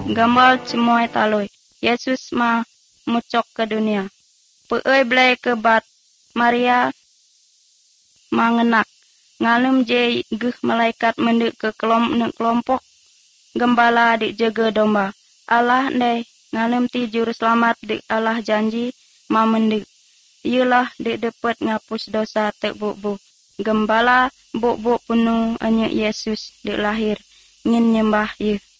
Gambal cemoy taloi. Yesus ma mucok ke dunia. Peui blai ke bat Maria mangenak. Ngalem je geh malaikat mendek ke kelompok gembala di jaga domba. Allah ndai ngalem ti juru selamat di Allah janji ma mendek. Ialah di dapat ngapus dosa tek bubu. Gembala buk-buk penuh anya Yesus di lahir ngin nyembah ye.